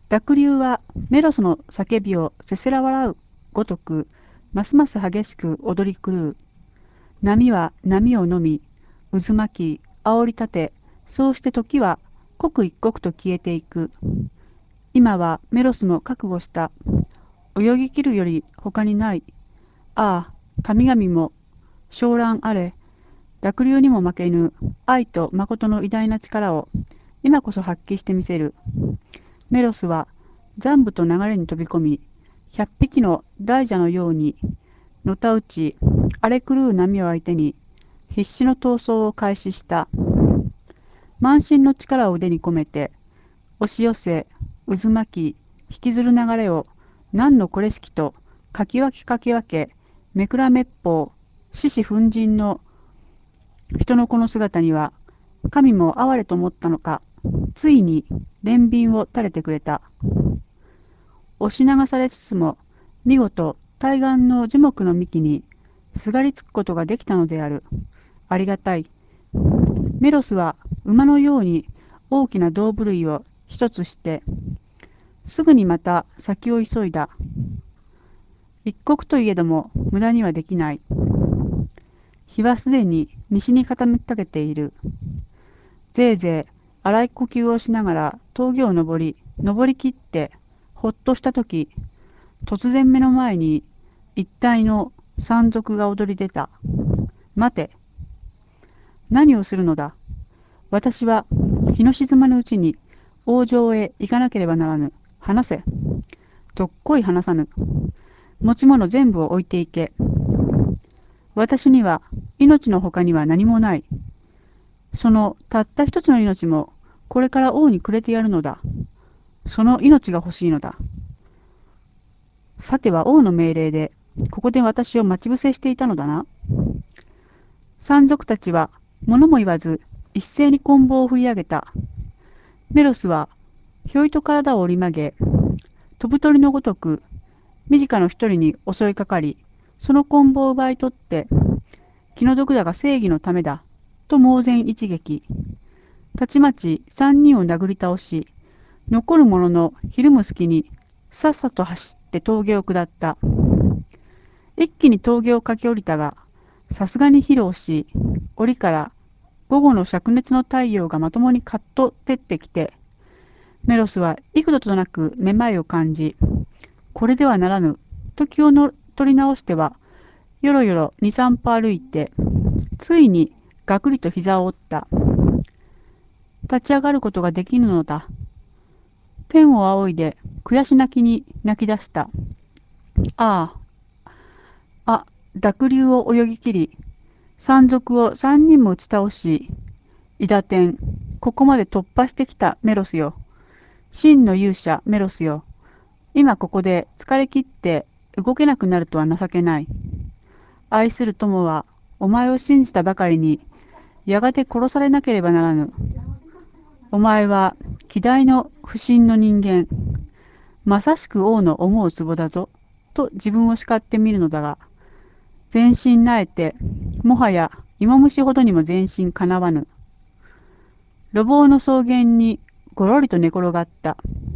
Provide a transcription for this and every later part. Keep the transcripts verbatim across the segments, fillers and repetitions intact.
濁流はメロスの叫びをせせら笑うごとく、ますます激しく踊り狂う。波は波を飲み、渦巻き、煽り立て、そうして時は刻一刻と消えていく。今はメロスも覚悟した。泳ぎ切るより他にない。ああ、神々も昇乱あれ。濁流にも負けぬ愛と誠の偉大な力を今こそ発揮してみせる。メロスは残部と流れに飛び込み、百匹の大蛇のようにのたうち荒れ狂う波を相手に必死の闘争を開始した。満身の力を腕に込めて押し寄せ渦巻き引きずる流れを何のこれしきとかき分けかき分けめくらめっぽう獅子奮陣の人のこの姿には神も哀れと思ったのか、ついに憐憫を垂れてくれた。押し流されつつも見事対岸の樹木の幹にすがりつくことができたのである。ありがたい。メロスは馬のように大きな胴振るいを一つしてすぐにまた先を急いだ。一刻といえども無駄にはできない。日はすでに西に傾きかけている。ぜいぜい荒い呼吸をしながら峠を登り、登りきってほっとしたとき、突然目の前に一体の山賊が踊り出た。待て。何をするのだ。私は日の沈まぬうちに王城へ行かなければならぬ。話せ。どっこい話さぬ。持ち物全部を置いていけ。私には命の他には何もない。そのたった一つの命もこれから王にくれてやるのだ。その命が欲しいのだ。さては王の命令でここで私を待ち伏せしていたのだな。山賊たちは物も言わず一斉に棍棒を振り上げた。メロスはひょいと体を折り曲げ、飛ぶ鳥のごとく身近の一人に襲いかかり、その棍棒を奪い取って、気の毒だが正義のためだ、と猛然一撃。たちまち三人を殴り倒し、残る者のひるむ隙にさっさと走って峠を下った。一気に峠を駆け下りたが、さすがに疲労し、檻から午後の灼熱の太陽がまともにかっと照ってきて、メロスは幾度となくめまいを感じ、これではならぬ、と気をの取り直しては、よろよろ二三歩歩いて、ついにがくりと膝を折った。立ち上がることができぬのだ。天を仰いで悔し泣きに泣き出した。ああ、あ、濁流を泳ぎ切り、山賊を三人も打ち倒し、伊達天、ここまで突破してきたメロスよ。真の勇者メロスよ。今ここで疲れ切って動けなくなるとは情けない。愛する友はお前を信じたばかりにやがて殺されなければならぬ。お前は希代の不審の人間。まさしく王の思う壺だぞ。と自分を叱ってみるのだが、全身なえて、もはや芋虫ほどにも全身かなわぬ。路傍の草原にごろりと寝転がった。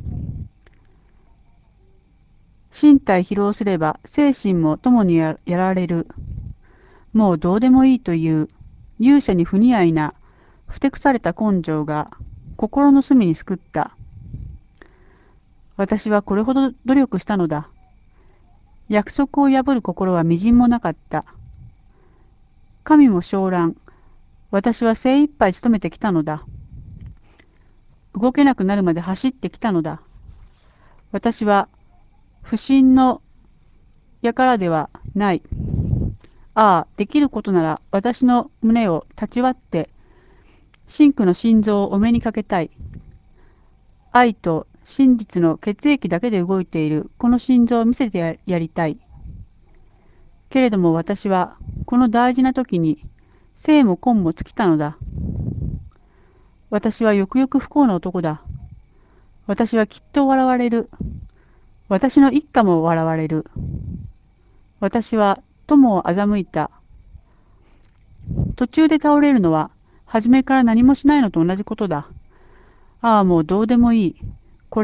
身体疲労すれば精神も共にやられる。もうどうでもいいという勇者に不似合いなふてくされた根性が心の隅にすくった。私はこれほど努力したのだ。約束を破る心はみじんもなかった。神も昇乱。私は精一杯努めてきたのだ。動けなくなるまで走ってきたのだ。私は不審の輩ではない。ああ、できることなら私の胸を立ち割って真紅の心臓をお目にかけたい。愛と真実の血液だけで動いているこの心臓を見せてやりたい。けれども私はこの大事な時に生も根も尽きたのだ。私はよくよく不幸な男だ。私はきっと笑われる。私の一家も笑われる。私は友を欺いた。途中で倒れるのは初めから何もしないのと同じことだ。ああ、もうどうでもいい。これが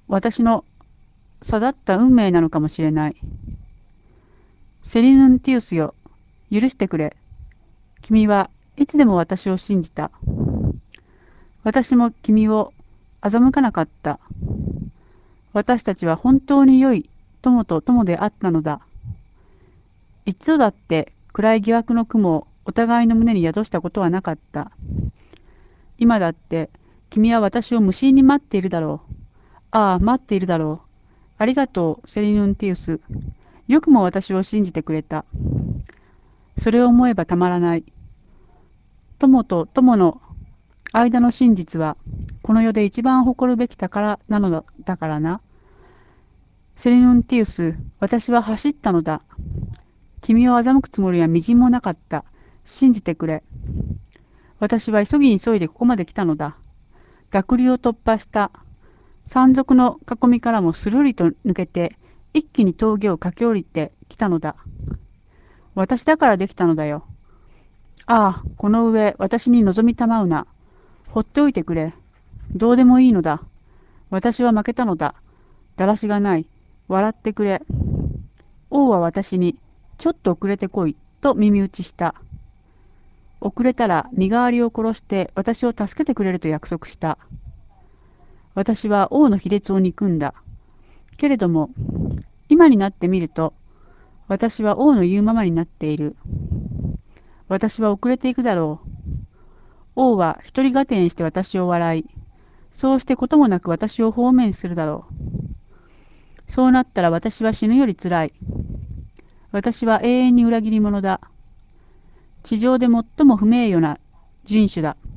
私の定った運命なのかもしれない。セリヌンティウスよ、許してくれ。君はいつでも私を信じた。私も君を欺かなかった。私たちは本当に良い友と友であったのだ。一度だって暗い疑惑の雲をお互いの胸に宿したことはなかった。今だって君は私を無心に待っているだろう。ああ、待っているだろう。ありがとう、セリヌンティウス。よくも私を信じてくれた。それを思えばたまらない。友と友の間の真実は、この世で一番誇るべき宝なのだからな。セリヌンティウス、私は走ったのだ。君を欺くつもりはみじんもなかった。信じてくれ。私は急ぎに急いでここまで来たのだ。濁流を突破した。山賊の囲みからもするりと抜けて、一気に峠を駆け下りてきたのだ。私だからできたのだよ。ああ、この上、私に望みたまうな。放っておいてくれ。どうでもいいのだ。私は負けたのだ。だらしがない。笑ってくれ。王は私に、ちょっと遅れてこい、と耳打ちした。遅れたら身代わりを殺して私を助けてくれると約束した。私は王の卑劣を憎んだ。けれども、今になってみると、私は王の言うままになっている。私は遅れていくだろう。王は一人合点して私を笑い、そうしてこともなく私を放免するだろう。そうなったら私は死ぬよりつらい。私は永遠に裏切り者だ。地上で最も不名誉な人種だ。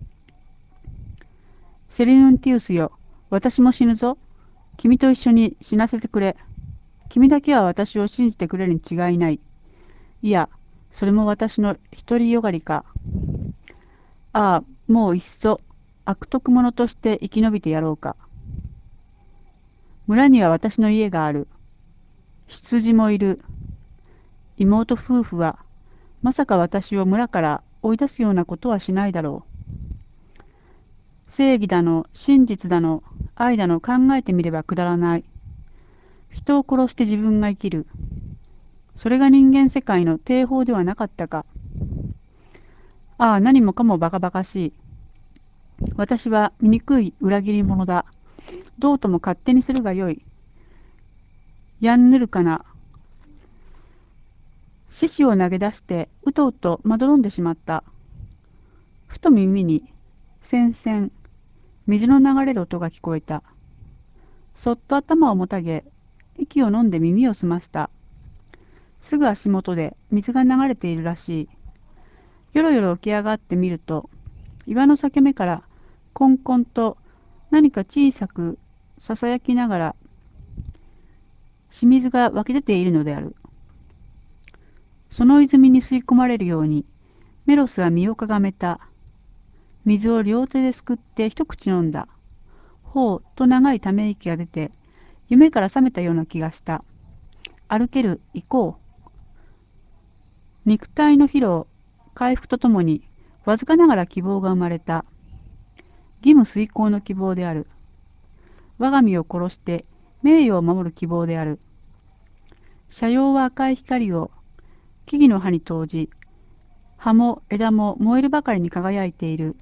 セリヌンティウスよ、私も死ぬぞ。君と一緒に死なせてくれ。君だけは私を信じてくれるに違いない。いや、それも私の独りよがりか。ああ、もういっそ悪徳者として生き延びてやろうか。村には私の家がある。羊もいる。妹夫婦は、まさか私を村から追い出すようなことはしないだろう。正義だの、真実だの、愛だの考えてみればくだらない。人を殺して自分が生きる。それが人間世界の定法ではなかったか。ああ、何もかもバカバカしい。私は醜い裏切り者だ。どうとも勝手にするがよい。やんぬるかな。獅子を投げ出して、うとうとまどろんでしまった。ふと耳に、せんせん、水の流れる音が聞こえた。そっと頭をもたげ、息を飲んで耳を澄ました。すぐ足元で水が流れているらしい。よろよろ起き上がってみると、岩の裂け目からこんこんと何か小さくささやきながら清水が湧き出ているのである。その泉に吸い込まれるようにメロスは身をかがめた。水を両手ですくって一口飲んだ。ほうと長いため息が出て、夢から覚めたような気がした。歩ける、行こう。肉体の疲労、回復とともに、わずかながら希望が生まれた。義務遂行の希望である。我が身を殺して名誉を守る希望である。斜陽は赤い光を木々の葉に投じ、葉も枝も燃えるばかりに輝いている。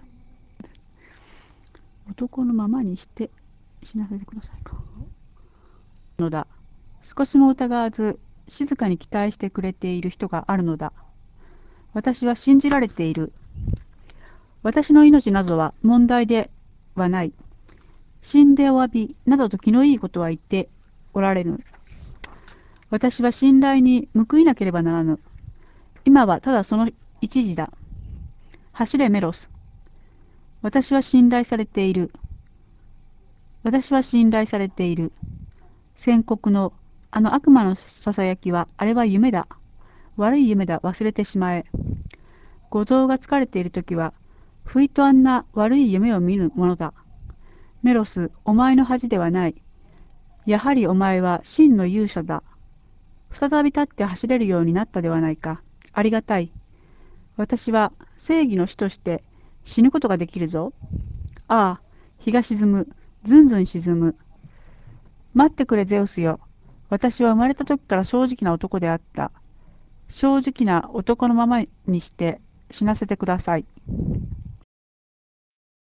男のままにして死なせてくださいか。のだ。少しも疑わず、静かに期待してくれている人があるのだ。私は信じられている。私の命などは問題ではない。死んでお詫びなどと気のいいことは言っておられぬ。私は信頼に報いなければならぬ。今はただその一時だ。走れメロス。私は信頼されている。私は信頼されている。宣告のあの悪魔のささやきは、あれは夢だ。悪い夢だ。忘れてしまえ。五臓が疲れているときは、不意とあんな悪い夢を見るものだ。メロス、お前の恥ではない。やはりお前は真の勇者だ。再び立って走れるようになったではないか。ありがたい。私は正義の死として死ぬことができるぞ。ああ、日が沈む。ずんずん沈む。 待ってくれ、ゼウスよ。私は生まれた時から正直な男であった。正直な男のままにして死なせてください。